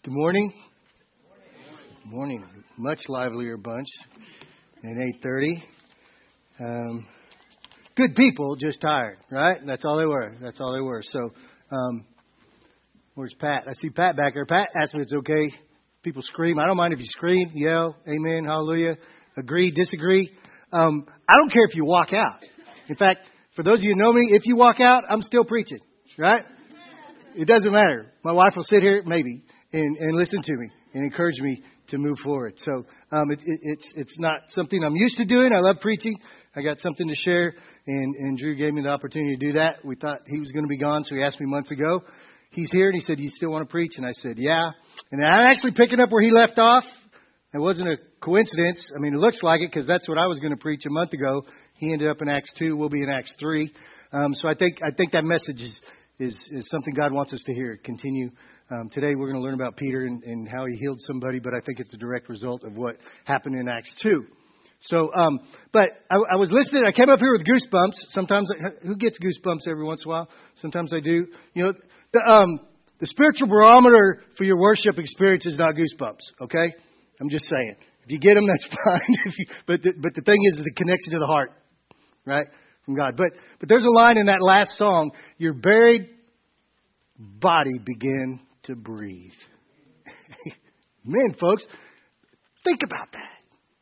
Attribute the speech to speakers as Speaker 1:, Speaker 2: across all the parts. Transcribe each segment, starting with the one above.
Speaker 1: Good morning. Good morning. Much livelier bunch at 8:30. Good people, just tired, right? That's all they were. So, where's Pat? I see Pat back there. Pat asked me if it's okay. People scream. I don't mind if you scream, yell, amen, hallelujah, agree, disagree. I don't care if you walk out. In fact, for those of you who know me, if you walk out, I'm still preaching, right? It doesn't matter. My wife will sit here, maybe, and listen to me and encourage me to move forward. So it's not something I'm used to doing. I love preaching. I got something to share, and Drew gave me the opportunity to do that. We thought he was going to be gone, so he asked me months ago. He's here, and he said, "You still want to preach?" And I said, "Yeah." And I'm actually picking up where he left off. It wasn't a coincidence. I mean, it looks like it because that's what I was going to preach a month ago. He ended up in Acts 2. We'll be in Acts 3. So I think that message is something God wants us to hear. Continue. Today we're going to learn about Peter and how he healed somebody, but I think it's a direct result of what happened in Acts 2. So, but I was listening. I came up here with goosebumps. Sometimes, who gets goosebumps every once in a while? Sometimes I do. You know, the spiritual barometer for your worship experience is not goosebumps. Okay, I'm just saying. If you get them, that's fine. But the thing is the connection to the heart, right, from God. But there's a line in that last song. Your buried body began to breathe. Man, folks, think about that.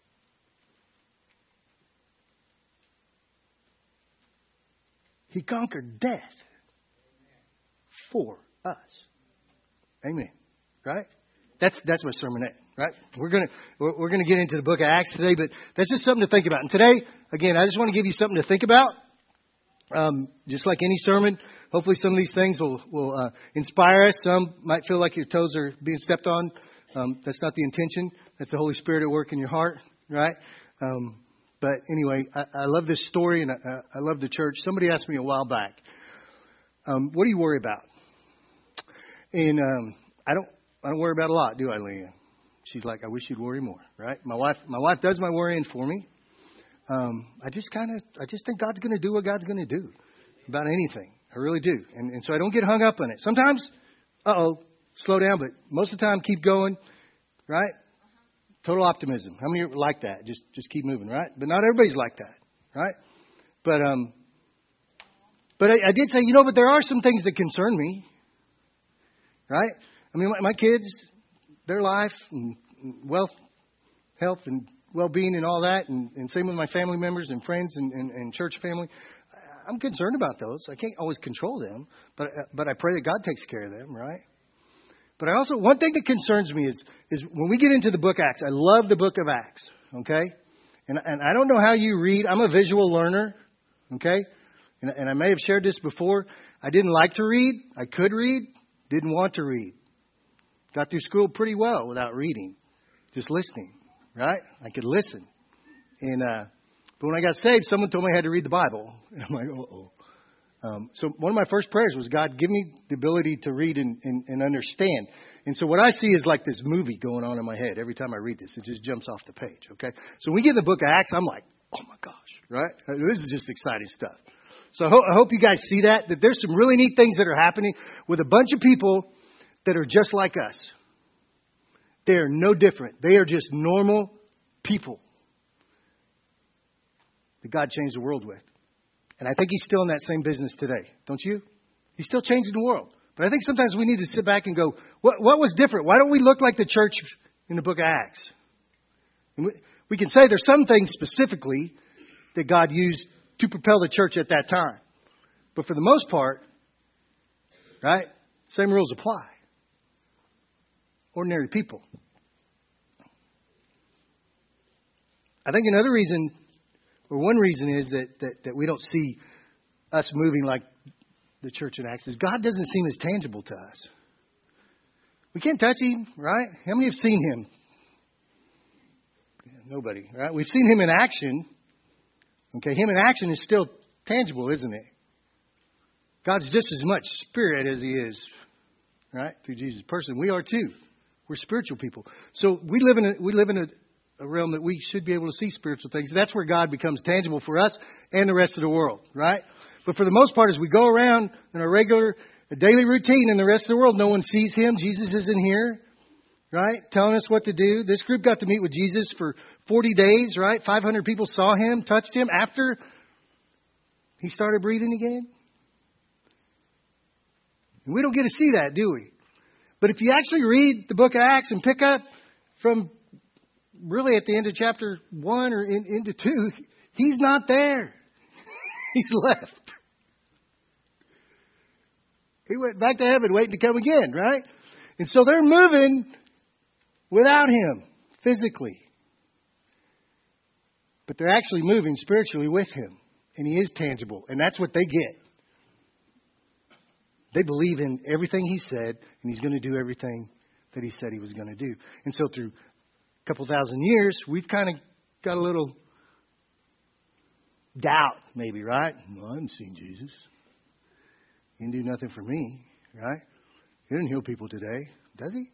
Speaker 1: He conquered death for us. Amen. Right? That's my sermonette. Right? We're gonna get into the book of Acts today, but that's just something to think about. And today, again, I just want to give you something to think about. Just like any sermon, hopefully some of these things will inspire us. Some might feel like your toes are being stepped on. That's not the intention. That's the Holy Spirit at work in your heart, right? But anyway, I love this story, and I love the church. Somebody asked me a while back, what do you worry about? And I don't worry about a lot, do I, Leanne? She's like, I wish you'd worry more, right? My wife does my worrying for me. I just think God's going to do what God's going to do about anything. I really do. And so I don't get hung up on it. Sometimes, slow down, but most of the time, keep going, right? Total optimism. How many are like that? Just keep moving, right? But not everybody's like that, right? But I did say, but there are some things that concern me, right? I mean, my kids, their life and wealth, health and well-being and all that, and same with my family members and friends and church family. I'm concerned about those. I can't always control them, but I pray that God takes care of them, right? But one thing that concerns me is when we get into the book Acts. I love the book of Acts, okay? And I don't know how you read. I'm a visual learner, okay? And I may have shared this before. I didn't like to read. I could read. Didn't want to read. Got through school pretty well without reading, just listening, right? I could listen. And but when I got saved, someone told me I had to read the Bible. And I'm like, uh-oh. So one of my first prayers was, God, give me the ability to read and understand. And so what I see is like this movie going on in my head every time I read this. It just jumps off the page, okay? So when we get in the book of Acts, I'm like, oh, my gosh, right? This is just exciting stuff. So I hope you guys see that there's some really neat things that are happening with a bunch of people that are just like us. They are no different. They are just normal people that God changed the world with. And I think He's still in that same business today. Don't you? He's still changing the world. But I think sometimes we need to sit back and go, what was different? Why don't we look like the church in the book of Acts? And we can say there's some things specifically that God used to propel the church at that time. But for the most part, right, same rules apply. Ordinary people. I think another reason, or one reason is that we don't see us moving like the church in Acts is God doesn't seem as tangible to us. We can't touch Him, right? How many have seen Him? Nobody, right? We've seen Him in action. Okay, Him in action is still tangible, isn't it? God's just as much spirit as He is, right? Through Jesus' person. We are too. We're spiritual people. So we live in a realm that we should be able to see spiritual things. That's where God becomes tangible for us and the rest of the world, right? But for the most part, as we go around in a daily routine in the rest of the world, no one sees Him. Jesus isn't here. right? Telling us what to do. This group got to meet with Jesus for 40 days, right? 500 people saw him, touched him after he started breathing again. And we don't get to see that, do we? But if you actually read the book of Acts and pick up from really at the end of chapter 1 or into 2, he's not there. He's left. He went back to heaven waiting to come again, right? And so they're moving without him physically. But they're actually moving spiritually with him. And he is tangible. And that's what they get. They believe in everything he said, and he's going to do everything that he said he was going to do. And so through a couple thousand years, we've kind of got a little doubt, maybe, right? Well, I haven't seen Jesus. He didn't do nothing for me, right? He didn't heal people today, does he?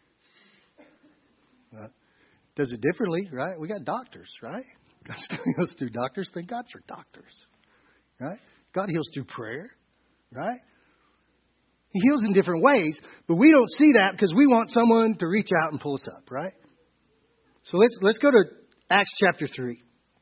Speaker 1: Does it differently, right? We got doctors, right? God still heals through doctors. Thank God for doctors, right? God heals through prayer, right? He heals in different ways, but we don't see that because we want someone to reach out and pull us up, right? So let's go to Acts chapter 3.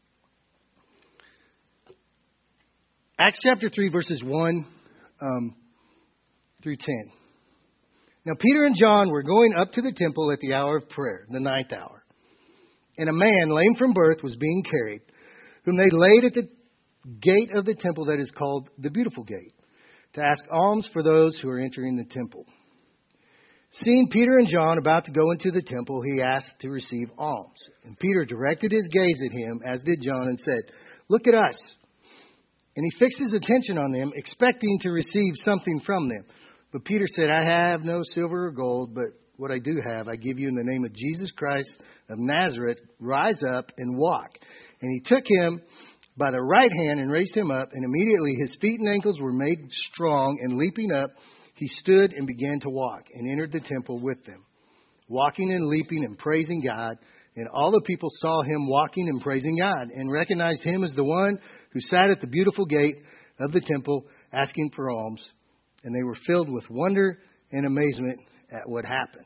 Speaker 1: Acts chapter 3, verses 1 through 10. Now, Peter and John were going up to the temple at the hour of prayer, the 9th hour. And a man, lame from birth, was being carried, whom they laid at the gate of the temple that is called the Beautiful Gate, to ask alms for those who are entering the temple. Seeing Peter and John about to go into the temple, he asked to receive alms. And Peter directed his gaze at him, as did John, and said, "Look at us." And he fixed his attention on them, expecting to receive something from them. But Peter said, "I have no silver or gold, but what I do have, I give you in the name of Jesus Christ of Nazareth. Rise up and walk." And he took him by the right hand and raised him up, and immediately his feet and ankles were made strong, and leaping up, he stood and began to walk, and entered the temple with them, walking and leaping and praising God. And all the people saw him walking and praising God, and recognized him as the one who sat at the beautiful gate of the temple, asking for alms. And they were filled with wonder and amazement at what happened.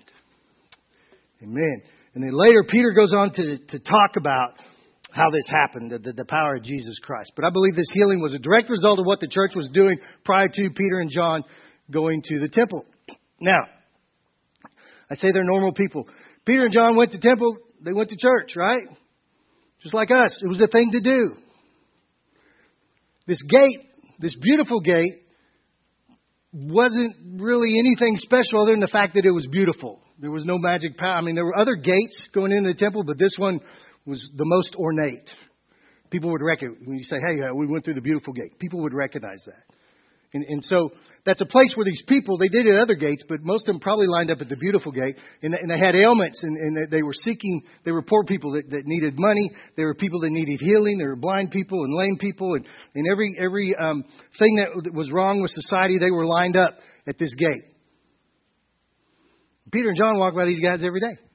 Speaker 1: Amen. And then later, Peter goes on to talk about how this happened, the power of Jesus Christ. But I believe this healing was a direct result of what the church was doing prior to Peter and John going to the temple. Now, I say they're normal people. Peter and John went to temple. They went to church, right? Just like us. It was a thing to do. This gate, this beautiful gate, wasn't really anything special other than the fact that it was beautiful. There was no magic power. I mean, there were other gates going into the temple, but this one was the most ornate. People would recognize, when you say, "Hey, we went through the beautiful gate," people would recognize that. And so that's a place where these people, they did at other gates, but most of them probably lined up at the beautiful gate. And they had ailments, and they were seeking, they were poor people that needed money. There were people that needed healing. There were blind people and lame people. And every thing that was wrong with society, they were lined up at this gate. Peter and John walk by these guys every day.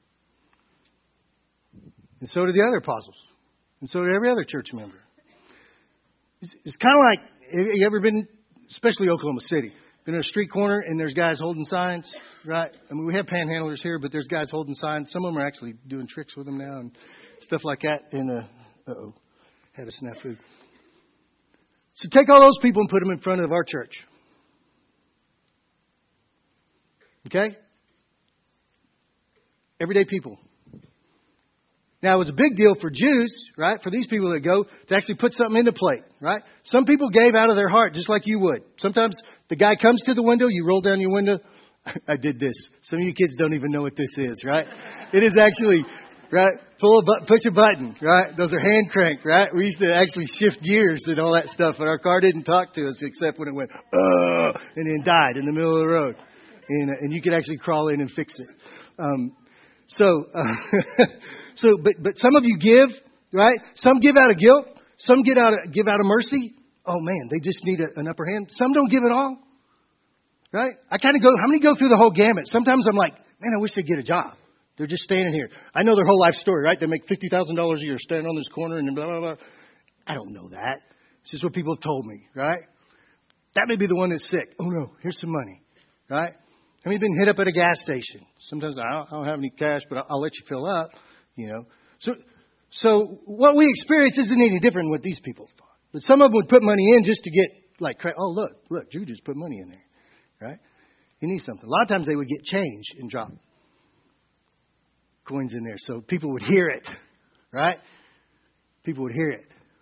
Speaker 1: And so did the other apostles. And so did every other church member. It's kind of like, have you ever been, especially Oklahoma City, been in a street corner and there's guys holding signs, right? I mean, we have panhandlers here, but there's guys holding signs. Some of them are actually doing tricks with them now and stuff like that. And, had a snafu. So take all those people and put them in front of our church. Okay? Everyday people. Now, it was a big deal for Jews, right, for these people that go, to actually put something in the plate, right? Some people gave out of their heart, just like you would. Sometimes the guy comes to the window, you roll down your window. I did this. Some of you kids don't even know what this is, right? It is actually, right, push a button, right? Those are hand crank, right? We used to actually shift gears and all that stuff, but our car didn't talk to us except when it went, and then died in the middle of the road. And you could actually crawl in and fix it. But some of you give, right? Some give out of guilt. Some give out of mercy. Oh man, they just need an upper hand. Some don't give at all, right? I kind of go. How many go through the whole gamut? Sometimes I'm like, man, I wish they'd get a job. They're just standing here. I know their whole life story, right? They make $50,000 a year standing on this corner and blah blah blah. I don't know that. It's just what people have told me, right? That may be the one that's sick. Oh no, here's some money, right? How many been hit up at a gas station? Sometimes I don't have any cash, but I'll let you fill up, So what we experience isn't any different than what these people thought. But some of them would put money in just to get oh, look, Drew just put money in there, right? He needs something. A lot of times they would get change and drop coins in there so people would hear it, right? People would hear it.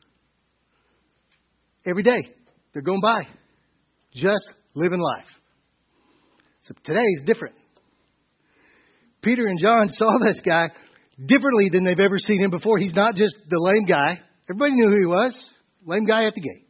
Speaker 1: Every day they're going by, just living life. So today is different. Peter and John saw this guy differently than they've ever seen him before. He's not just the lame guy. Everybody knew who he was. Lame guy at the gate.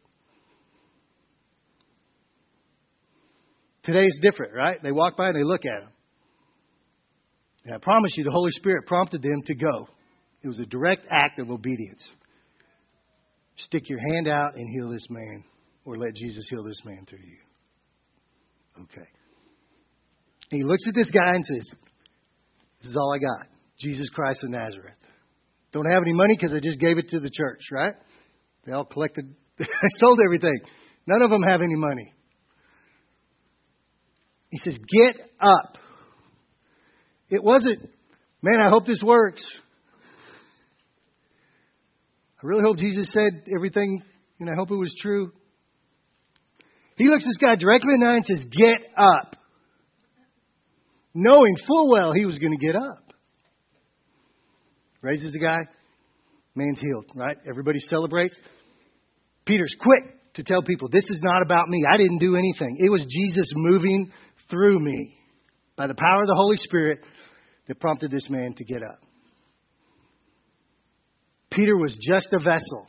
Speaker 1: Today is different, right? They walk by and they look at him. And I promise you, the Holy Spirit prompted them to go. It was a direct act of obedience. Stick your hand out and heal this man, or let Jesus heal this man through you. Okay. And he looks at this guy and says, this is all I got. Jesus Christ of Nazareth. Don't have any money because I just gave it to the church, right? They all collected, they sold everything. None of them have any money. He says, get up. It wasn't, man, I hope this works. I really hope Jesus said everything, and I hope it was true. He looks this guy directly in the eye and says, get up. Knowing full well he was going to get up. Raises the guy. Man's healed, right? Everybody celebrates. Peter's quick to tell people, this is not about me. I didn't do anything. It was Jesus moving through me by the power of the Holy Spirit that prompted this man to get up. Peter was just a vessel.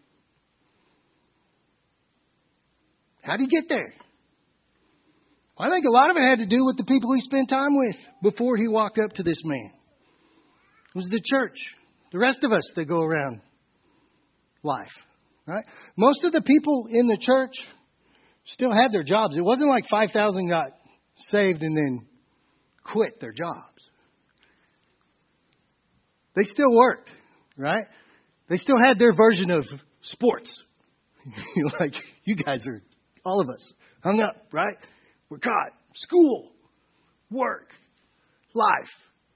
Speaker 1: How did he get there? Well, I think a lot of it had to do with the people he spent time with before he walked up to this man. It was the church, the rest of us that go around life, right? Most of the people in the church still had their jobs. It wasn't like 5,000 got saved and then quit their jobs. They still worked, right? They still had their version of sports. Like, you guys are, all of us, hung up, right? We're caught. School, work, life.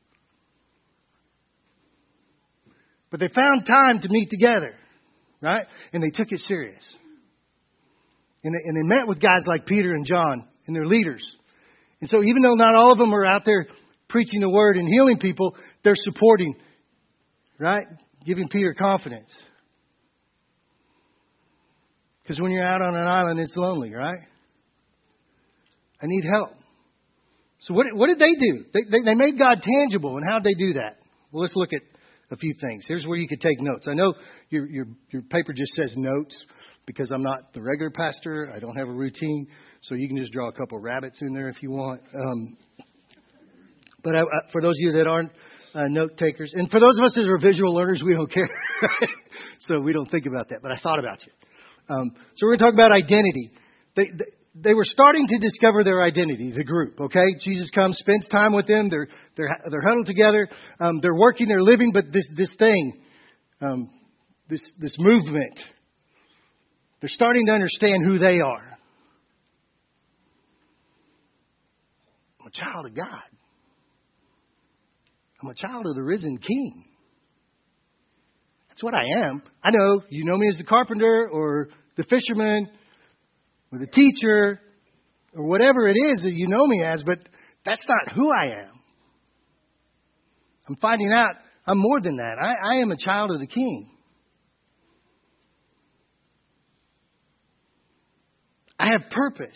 Speaker 1: But they found time to meet together, right? And they took it serious. And they met with guys like Peter and John and their leaders. And so even though not all of them are out there preaching the word and healing people, they're supporting, right? Giving Peter confidence. Because when you're out on an island, it's lonely, right? I need help. So what did they do? They made God tangible. And how did they do that? Well, let's look at a few things. Here's where you could take notes. I know your paper just says notes because I'm not the regular pastor. I don't have a routine. So you can just draw a couple of rabbits in there if you want. But for those of you that aren't note takers, and for those of us that are visual learners, we don't care. So we don't think about that. But I thought about you. So we're going to talk about identity. They were starting to discover their identity, the group, okay? Jesus comes, spends time with them. They're huddled together. They're working, they're living, but this thing, this movement, they're starting to understand who they are. I'm a child of God. I'm a child of the risen King. That's what I am. I know you know me as the carpenter or the fisherman or the teacher or whatever it is that you know me as, but that's not who I am. I'm finding out I'm more than that. I am a child of the King. I have purpose.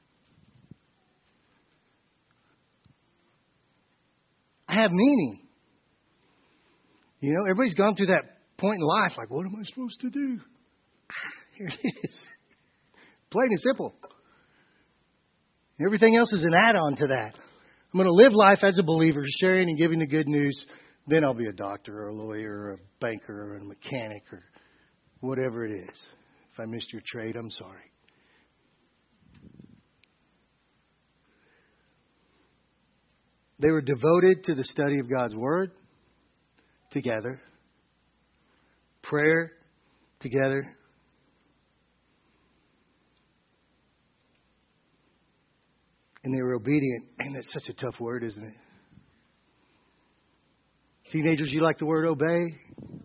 Speaker 1: I have meaning. You know, everybody's gone through that point in life like, what am I supposed to do? Here it is. Plain and simple. Everything else is an add-on to that. I'm going to live life as a believer, sharing and giving the good news. Then I'll be a doctor or a lawyer or a banker or a mechanic or whatever it is. If I missed your trade, I'm sorry. They were devoted to the study of God's Word together, prayer together, And they were obedient. And that's such a tough word, isn't it? Teenagers, you like the word obey?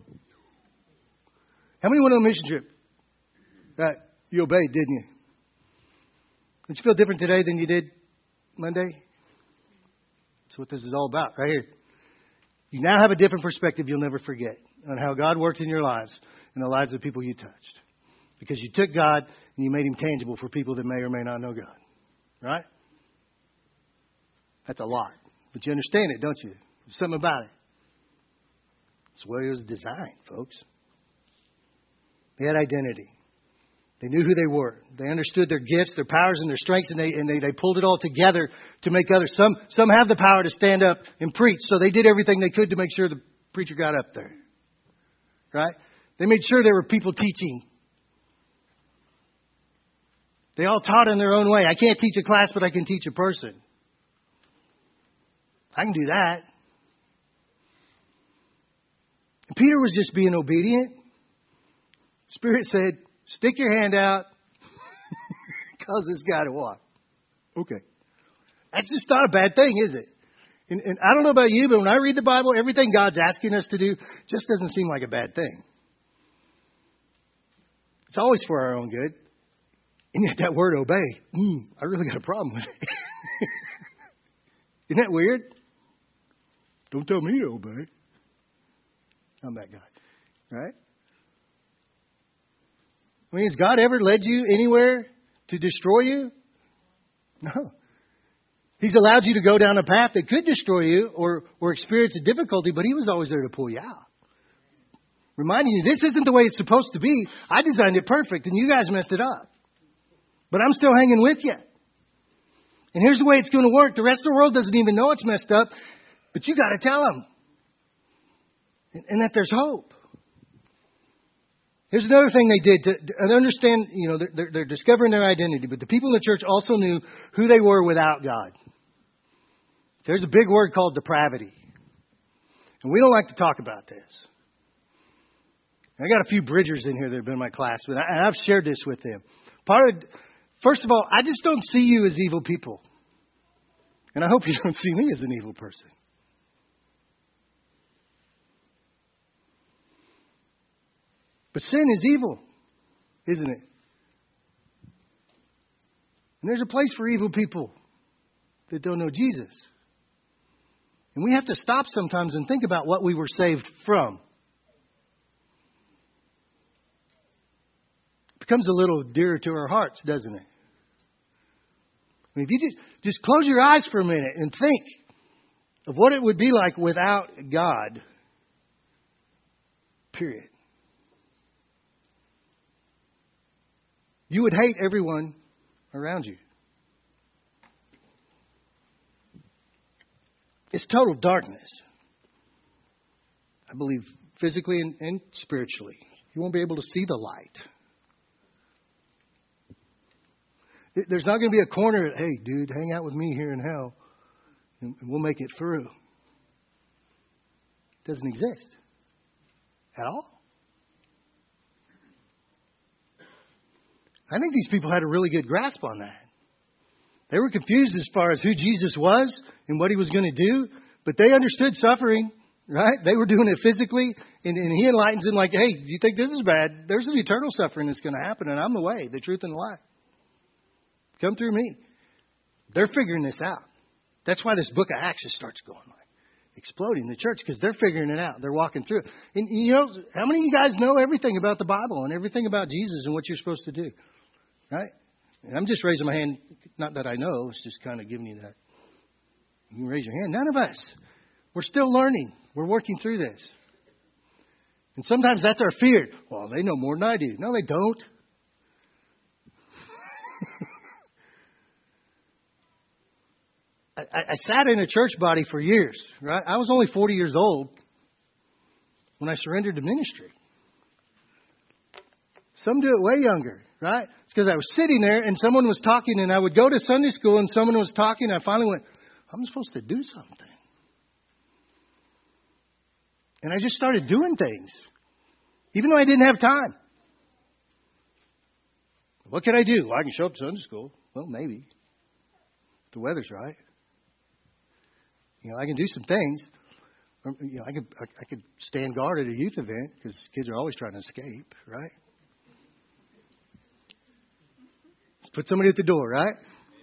Speaker 1: How many went on a mission trip? You obeyed, didn't you? Don't you feel different today than you did Monday? That's what this is all about, right here. You now have a different perspective you'll never forget on how God worked in your lives and the lives of the people you touched. Because you took God and you made Him tangible for people that may or may not know God. Right? That's a lot. But you understand it, don't you? There's something about it. It's the way it was designed, folks. They had identity. They knew who they were. They understood their gifts, their powers, and their strengths, and they pulled it all together to make others. Some have the power to stand up and preach, so they did everything they could to make sure the preacher got up there. Right? They made sure there were people teaching. They all taught in their own way. I can't teach a class, but I can teach a person. I can do that. And Peter was just being obedient. Spirit said, stick your hand out. Cause this guy to walk. Okay. That's just not a bad thing, is it? And I don't know about you, but when I read the Bible, everything God's asking us to do just doesn't seem like a bad thing. It's always for our own good. And yet that word obey, I really got a problem with it. Isn't that weird? Don't tell me to obey. I'm that guy. Right? I mean, has God ever led you anywhere to destroy you? No. He's allowed you to go down a path that could destroy you or experience a difficulty, but He was always there to pull you out. Reminding you, this isn't the way it's supposed to be. I designed it perfect, and you guys messed it up. But I'm still hanging with you. And here's the way it's going to work. The rest of the world doesn't even know it's messed up, but you got to tell them. And that there's hope. Here's another thing they did to understand, they're discovering their identity, but the people in the church also knew who they were without God. There's a big word called depravity. And we don't like to talk about this. And I got a few bridgers in here that have been in my class, and I've shared this with them. First of all, I just don't see you as evil people. And I hope you don't see me as an evil person. But sin is evil, isn't it? And there's a place for evil people that don't know Jesus. And we have to stop sometimes and think about what we were saved from. It becomes a little dearer to our hearts, doesn't it? I mean, if you just close your eyes for a minute and think of what it would be like without God, period. You would hate everyone around you. It's total darkness. I believe physically and spiritually. You won't be able to see the light. There's not going to be a corner that, hey, dude, hang out with me here in hell and we'll make it through. It doesn't exist at all. I think these people had a really good grasp on that. They were confused as far as who Jesus was and what He was going to do, but they understood suffering, right? They were doing it physically, and He enlightens them like, hey, do you think this is bad? There's an eternal suffering that's going to happen, and I'm the way, the truth, and the life. Come through me. They're figuring this out. That's why this book of Acts just starts going like exploding in the church, because they're figuring it out. They're walking through it. And how many of you guys know everything about the Bible and everything about Jesus and what you're supposed to do? Right? And I'm just raising my hand. Not that I know. It's just kind of giving you that. You can raise your hand. None of us. We're still learning. We're working through this. And sometimes that's our fear. Well, they know more than I do. No, they don't. I sat in a church body for years. Right? I was only 40 years old when I surrendered to ministry. Some do it way younger. Right? It's because I was sitting there and someone was talking, and I would go to Sunday school and someone was talking. And I finally went, I'm supposed to do something. And I just started doing things, even though I didn't have time. What can I do? Well, I can show up to Sunday school. Well, maybe. The weather's right. I can do some things. I could stand guard at a youth event because kids are always trying to escape, right? Let's put somebody at the door, right?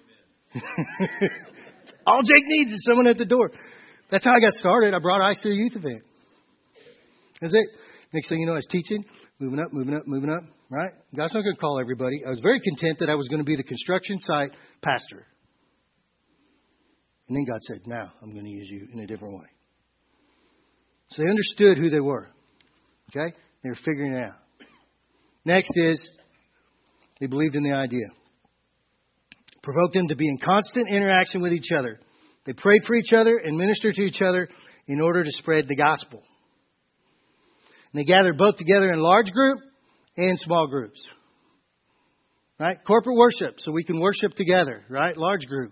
Speaker 1: All Jake needs is someone at the door. That's how I got started. I brought ICE to a youth event. That's it. Next thing you know, I was teaching, moving up, right? God's not going to call everybody. I was very content that I was going to be the construction site pastor. And then God said, now I'm going to use you in a different way. So they understood who they were. Okay? They were figuring it out. Next is they believed in the idea. Provoked them to be in constant interaction with each other. They prayed for each other and ministered to each other in order to spread the gospel. And they gathered both together in large group and small groups. Right? Corporate worship, so we can worship together. Right? Large group.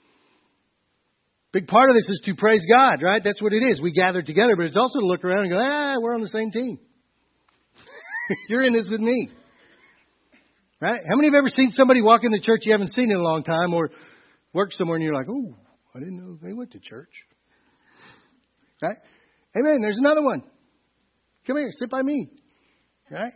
Speaker 1: Big part of this is to praise God, right? That's what it is. We gather together, but it's also to look around and go, we're on the same team. You're in this with me. Right? How many have ever seen somebody walk in the church you haven't seen in a long time or work somewhere and you're like, oh, I didn't know they went to church. Right? Amen. There's another one. Come here, sit by me. Right?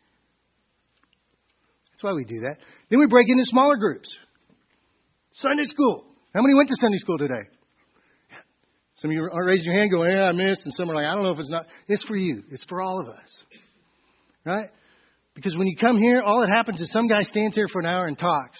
Speaker 1: That's why we do that. Then we break into smaller groups. Sunday school. How many went to Sunday school today? Some of you are raising your hand going, I missed. And some are like, I don't know if it's not. It's for you. It's for all of us. Right? Because when you come here, all that happens is some guy stands here for an hour and talks.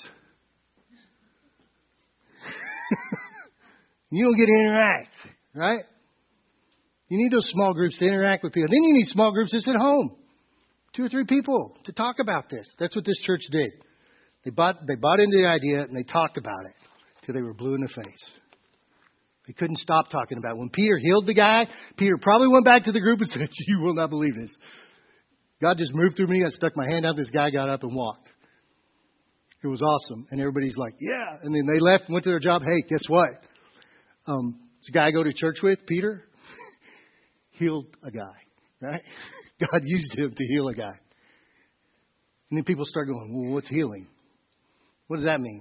Speaker 1: You don't get to interact. Right? You need those small groups to interact with people. Then you need small groups just at home. 2 or 3 people to talk about this. That's what this church did. They bought into the idea and they talked about it till they were blue in the face. They couldn't stop talking about it. When Peter healed the guy, Peter probably went back to the group and said, you will not believe this. God just moved through me. I stuck my hand out. This guy got up and walked. It was awesome. And everybody's like, yeah. And then they left and went to their job. Hey, guess what? This guy I go to church with, Peter, healed a guy. Right? God used him to heal a guy. And then people start going, well, what's healing? What does that mean?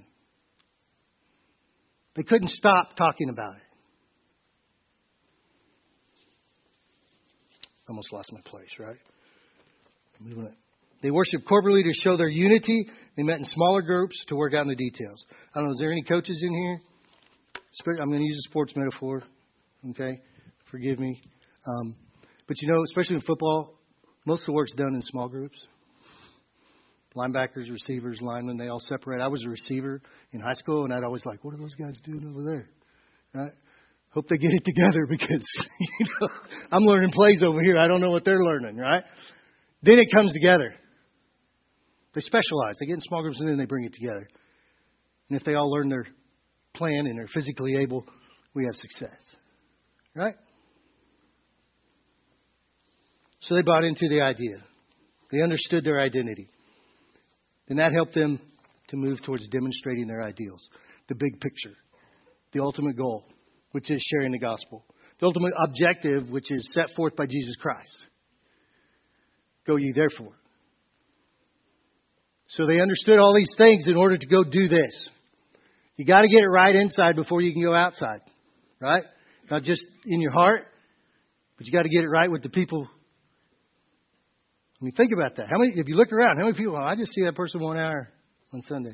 Speaker 1: They couldn't stop talking about it. Almost lost my place, right? They worshiped corporately to show their unity. They met in smaller groups to work out the details. I don't know, is there any coaches in here? I'm going to use a sports metaphor. Okay? Forgive me. But especially in football, most of the work's done in small groups. Linebackers, receivers, linemen, they all separate. I was a receiver in high school, and I'd always like, what are those guys doing over there? Right? Hope they get it together because, I'm learning plays over here. I don't know what they're learning, right? Then it comes together. They specialize. They get in small groups, and then they bring it together. And if they all learn their plan and are physically able, we have success. Right? So they bought into the idea. They understood their identity. And that helped them to move towards demonstrating their ideals. The big picture. The ultimate goal, which is sharing the gospel. The ultimate objective, which is set forth by Jesus Christ. Go ye therefore. So they understood all these things in order to go do this. You got to get it right inside before you can go outside. Right? Not just in your heart, but you got to get it right with the people. I mean, think about that. If you look around, how many people, I just see that person 1 hour on Sunday.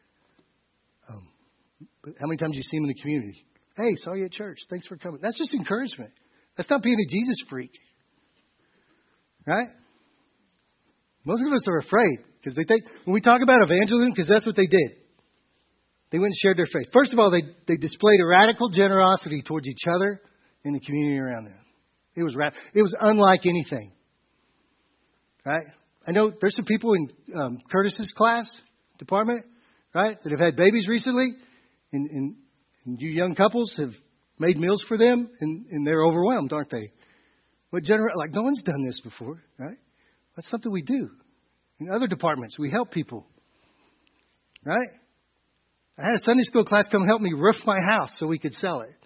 Speaker 1: But how many times do you see them in the community? Hey, saw you at church. Thanks for coming. That's just encouragement. That's not being a Jesus freak. Right? Most of us are afraid because they think, when we talk about evangelism, because that's what they did. They went and shared their faith. First of all, they displayed a radical generosity towards each other and the community around them. It was unlike anything. Right? I know there's some people in Curtis's class department, right, that have had babies recently, and you young couples have made meals for them, and they're overwhelmed, aren't they? Like no one's done this before, right? That's something we do. In other departments, we help people, right? I had a Sunday school class come help me roof my house so we could sell it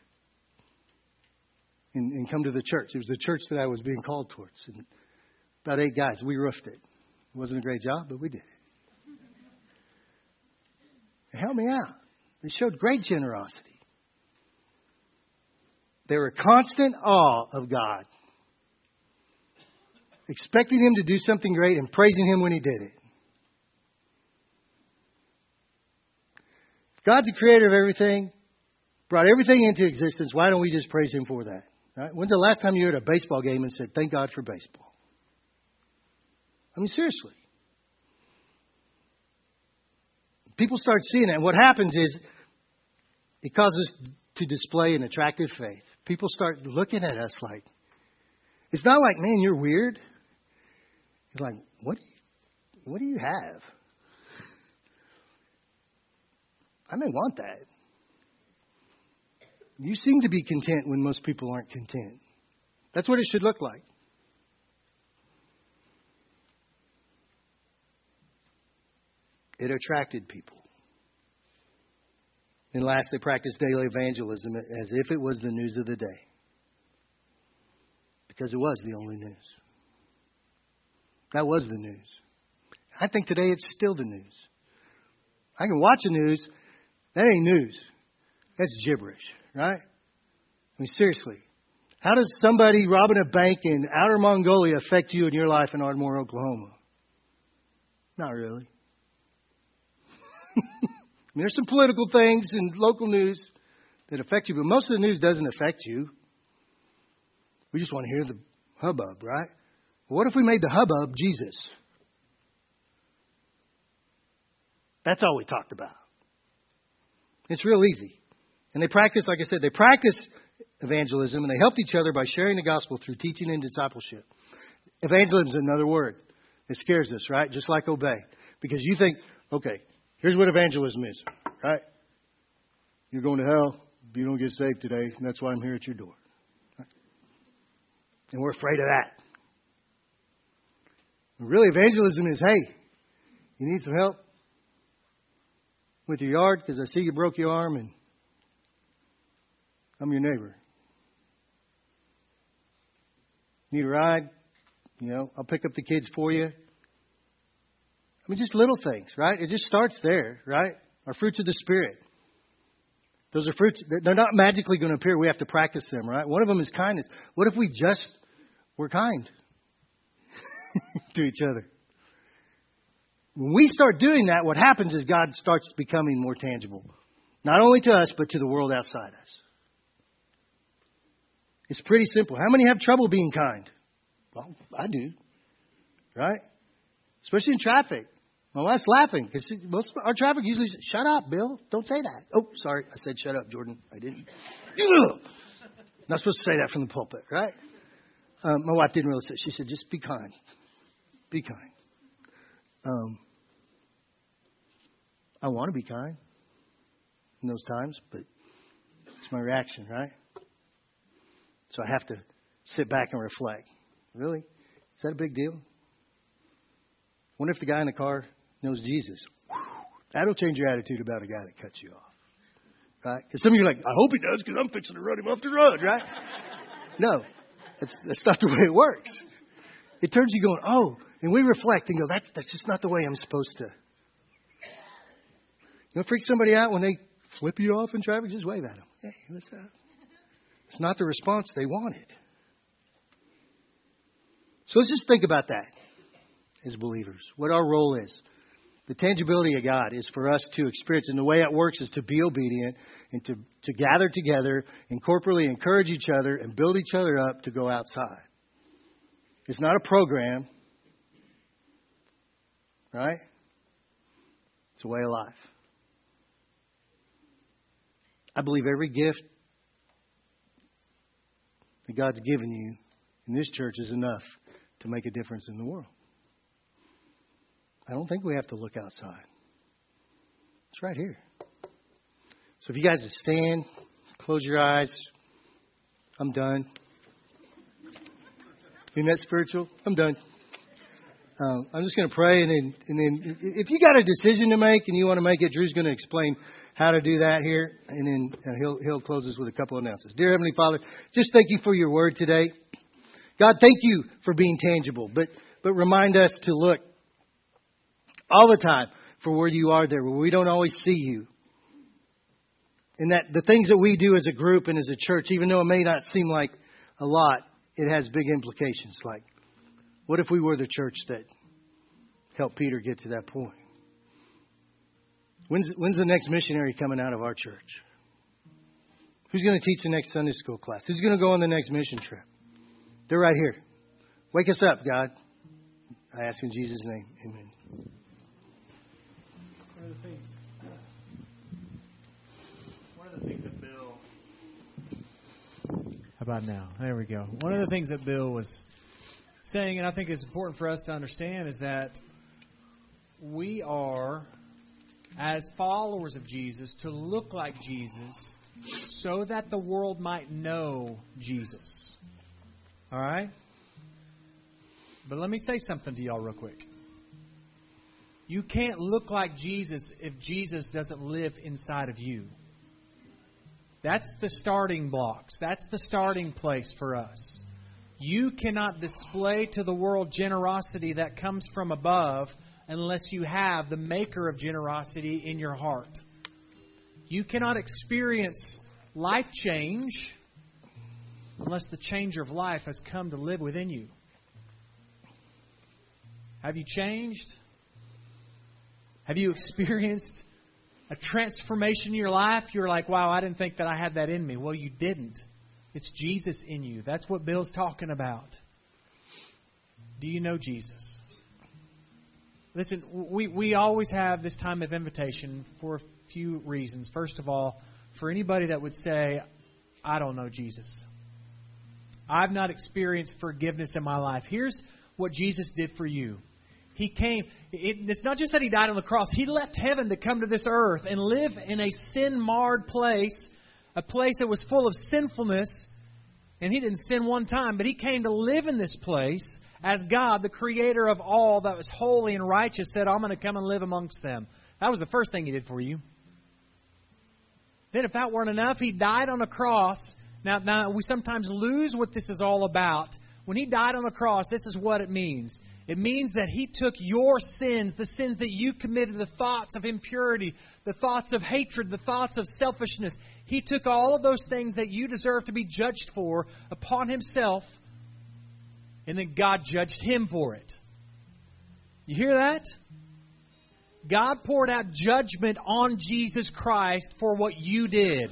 Speaker 1: and come to the church. It was the church that I was being called towards. And about 8 guys, we roofed it. It wasn't a great job, but we did it. Help me out. They showed great generosity. They were in constant awe of God, expecting Him to do something great and praising Him when He did it. God's the creator of everything, brought everything into existence. Why don't we just praise Him for that? Right? When's the last time you were at a baseball game and said, thank God for baseball? I mean, seriously. People start seeing it. And what happens is it causes us to display an attractive faith. People start looking at us like, it's not like, man, you're weird. It's like, what do you have? I may want that. You seem to be content when most people aren't content. That's what it should look like. It attracted people. And last, they practiced daily evangelism as if it was the news of the day. Because it was the only news. That was the news. I think today it's still the news. I can watch the news. That ain't news. That's gibberish, right? I mean, seriously. How does somebody robbing a bank in outer Mongolia affect you in your life in Ardmore, Oklahoma? Not really. I mean, there's some political things and local news that affect you, but most of the news doesn't affect you. We just want to hear the hubbub, right? Well, what if we made the hubbub Jesus? That's all we talked about. It's real easy. And they practice, like I said, they practice evangelism, and they helped each other by sharing the gospel through teaching and discipleship. Evangelism is another word. It scares us, right? Just like obey. Because you think, okay, here's what evangelism is, right? You're going to hell if you don't get saved today, and that's why I'm here at your door. Right? And we're afraid of that. And really, evangelism is, hey, you need some help with your yard because I see you broke your arm and I'm your neighbor. Need a ride? You know, I'll pick up the kids for you. I mean, just little things, right? It just starts there, right? Our fruits of the Spirit. Those are fruits. They're not magically going to appear. We have to practice them, right? One of them is kindness. What if we just were kind to each other? When we start doing that, what happens is God starts becoming more tangible. Not only to us, but to the world outside us. It's pretty simple. How many have trouble being kind? Well, I do. Right? Especially in traffic. My wife's laughing because most of our traffic usually says, shut up, Bill. Don't say that. Oh, sorry. I said shut up, Jordan. I didn't. Not supposed to say that from the pulpit, right? My wife didn't really say. She said, just be kind. Be kind. I want to be kind in those times, but it's my reaction, right? So I have to sit back and reflect. Really? Is that a big deal? Wonder if the guy in the car knows Jesus. That'll change your attitude about a guy that cuts you off. Right? Because some of you are like, I hope he does because I'm fixing to run him off the road, right? No, that's not the way it works. It turns you going, oh, and we reflect and go, that's just not the way I'm supposed to. You know, freak somebody out when they flip you off in traffic, just wave at them. Hey, what's up? It's not the response they wanted. So let's just think about that as believers, what our role is. The tangibility of God is for us to experience, and the way it works is to be obedient and to gather together and corporately encourage each other and build each other up to go outside. It's not a program, right? It's a way of life. I believe every gift that God's given you in this church is enough to make a difference in the world. I don't think we have to look outside. It's right here. So if you guys just stand, close your eyes. I'm done. Isn't that spiritual? I'm done. I'm just going to pray, and then if you got a decision to make and you want to make it, Drew's going to explain how to do that here, and then he'll close us with a couple of announcements. Dear Heavenly Father, just thank you for your word today. God, thank you for being tangible, but remind us to look all the time for where you are there, where we don't always see you. And that the things that we do as a group and as a church, even though it may not seem like a lot, it has big implications. Like, what if we were the church that helped Peter get to that point? When's the next missionary coming out of our church? Who's going to teach the next Sunday school class? Who's going to go on the next mission trip? They're right here. Wake us up, God. I ask in Jesus' name. Amen.
Speaker 2: One of the things that Bill... How about now? There we go. One of the things that Bill was saying, and I think is important for us to understand, is that we are, as followers of Jesus, to look like Jesus so that the world might know Jesus. All right? But let me say something to y'all real quick. You can't look like Jesus if Jesus doesn't live inside of you. That's the starting blocks. That's the starting place for us. You cannot display to the world generosity that comes from above unless you have the maker of generosity in your heart. You cannot experience life change unless the changer of life has come to live within you. Have you changed? Have you experienced a transformation in your life? You're like, wow, I didn't think that I had that in me. Well, you didn't. It's Jesus in you. That's what Bill's talking about. Do you know Jesus? Listen, we always have this time of invitation for a few reasons. First of all, for anybody that would say, I don't know Jesus. I've not experienced forgiveness in my life. Here's what Jesus did for you. He came. It's not just that He died on the cross. He left heaven to come to this earth and live in a sin-marred place, a place that was full of sinfulness. And He didn't sin one time, but He came to live in this place as God, the Creator of all that was holy and righteous, said, I'm going to come and live amongst them. That was the first thing He did for you. Then if that weren't enough, He died on a cross. Now we sometimes lose what this is all about. When He died on the cross, this is what it means. It means that He took your sins, the sins that you committed, the thoughts of impurity, the thoughts of hatred, the thoughts of selfishness. He took all of those things that you deserve to be judged for upon Himself, and then God judged Him for it. You hear that? God poured out judgment on Jesus Christ for what you did.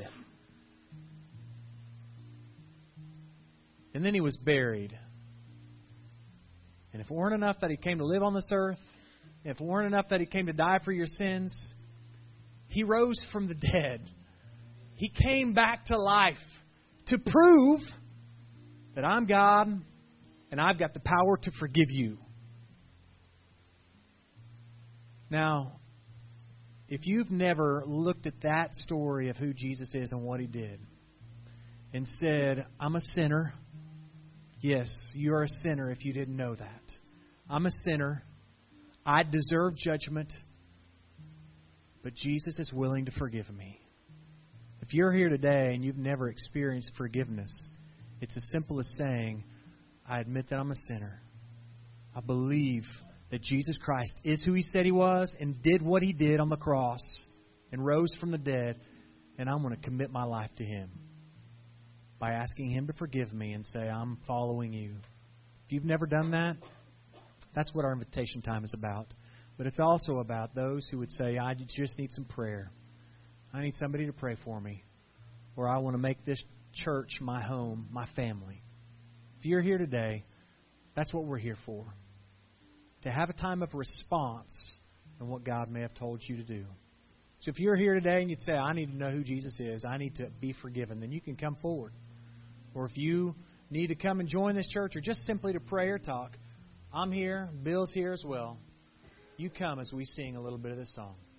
Speaker 2: And then He was buried. And if it weren't enough that He came to live on this earth, and if it weren't enough that He came to die for your sins, He rose from the dead. He came back to life to prove that I'm God and I've got the power to forgive you. Now, if you've never looked at that story of who Jesus is and what He did and said, I'm a sinner. Yes, you are a sinner if you didn't know that. I'm a sinner. I deserve judgment. But Jesus is willing to forgive me. If you're here today and you've never experienced forgiveness, it's as simple as saying, I admit that I'm a sinner. I believe that Jesus Christ is who He said He was and did what He did on the cross and rose from the dead, and I'm going to commit my life to Him by asking Him to forgive me and say, I'm following You. If you've never done that, that's what our invitation time is about. But it's also about those who would say, I just need some prayer. I need somebody to pray for me. Or I want to make this church my home, my family. If you're here today, that's what we're here for. To have a time of response in what God may have told you to do. So if you're here today and you'd say, I need to know who Jesus is, I need to be forgiven, then you can come forward. Or if you need to come and join this church or just simply to pray or talk, I'm here. Bill's here as well. You come as we sing a little bit of this song.